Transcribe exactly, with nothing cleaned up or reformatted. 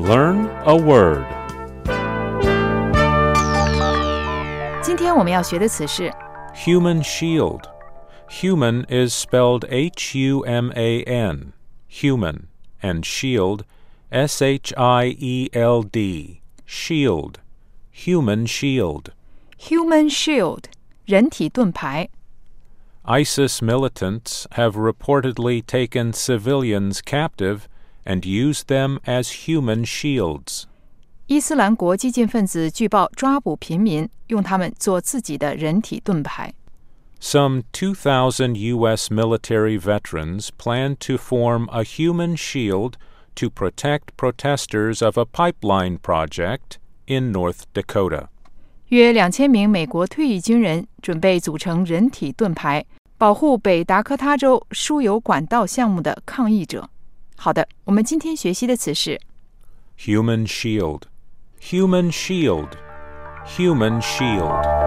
Learn a word. 今天我们要学的词是 Human shield. Human is spelled H U M A N, human, and shield, S H I E L D, shield, human shield. Human Shield 人体盾牌。 ISIS militants have reportedly taken civilians captive and used them as human shields. 伊斯兰国激进分子据报抓捕平民，用他们做自己的人体盾牌。 Some two thousand U S military veterans plan to form a human shield to protect protesters of a pipeline project in North Dakota. 约两千名美国退役军人准备组成人体盾牌，保护北达科他州输油管道项目的抗议者。好的，我们今天学习的词是 Human shield. Human shield. Human shield.